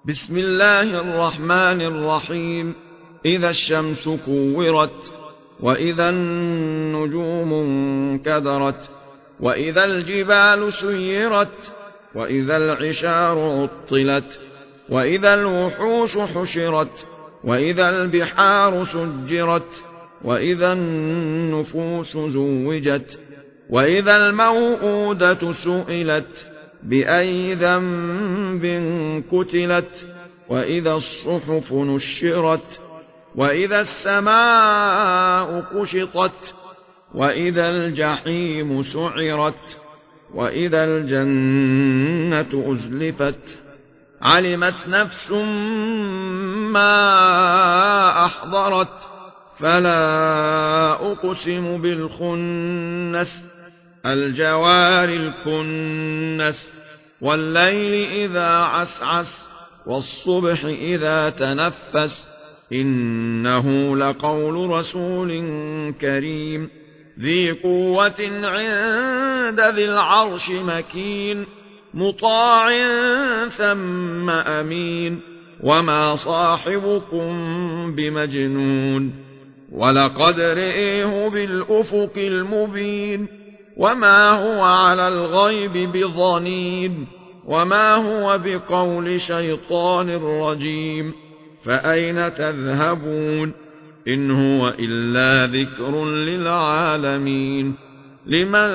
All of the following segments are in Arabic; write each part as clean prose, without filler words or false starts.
بسم الله الرحمن الرحيم. إذا الشمس كورت، وإذا النجوم انكدرت، وإذا الجبال سيرت، وإذا العشار عطلت، وإذا الوحوش حشرت، وإذا البحار سجرت، وإذا النفوس زوجت، وإذا الموءودة سئلت بأي ذنب قتلت، وإذا الصحف نشرت، وإذا السماء كشطت، وإذا الجحيم سعرت، وإذا الجنة أزلفت. علمت نفس ما أحضرت. فلا أقسم بالخنس، الجوار الكنس، والليل إذا عسعس، والصبح إذا تنفس. إنه لقول رسول كريم ذي قوة عند ذي العرش مكين، مطاع ثم أمين. وما صاحبكم بمجنون، ولقد رئيه بالأفق المبين. وما هو على الغيب بضنين، وما هو بقول شيطان رجيم. فأين تذهبون؟ إن هو إلا ذكر للعالمين. لمن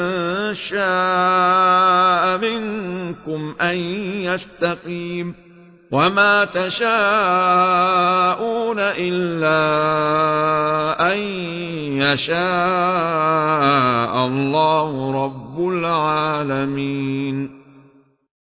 شاء منكم أن يستقيم. وما تشاءون إلا أن يشاء الله رب العالمين.